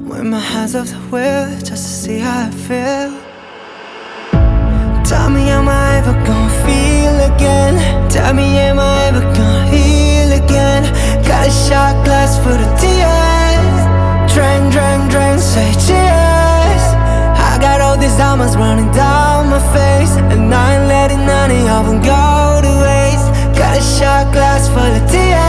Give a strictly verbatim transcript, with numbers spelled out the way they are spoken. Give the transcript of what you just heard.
with my hands off the wheel, just to see how I feel. Tell me, am I ever gonna feel again? Tell me, am I ever gonna heal again? Got a shot glass for the tears. Drink, drink, drink, say cheers. I got all these diamonds running down my face, and I ain't letting any of them go to waste. Got a shot glass full of tears.